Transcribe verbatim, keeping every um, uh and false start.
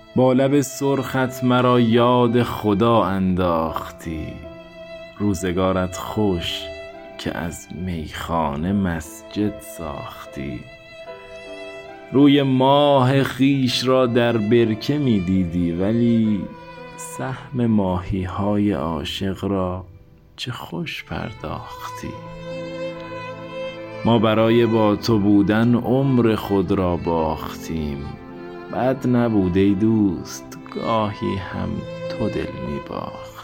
با لب سرخت مرا یاد خدا انداختی. روزگارت خوش که از میخانه مسجد ساختی. روی ماه خویش را در برکه می دیدی، ولی سهم ماهی های عاشق را چه خوش پرداختی. ما برای با تو بودن عمر خود را باختیم. بد نبود ای دوست گاهی هم تو دل می باختی.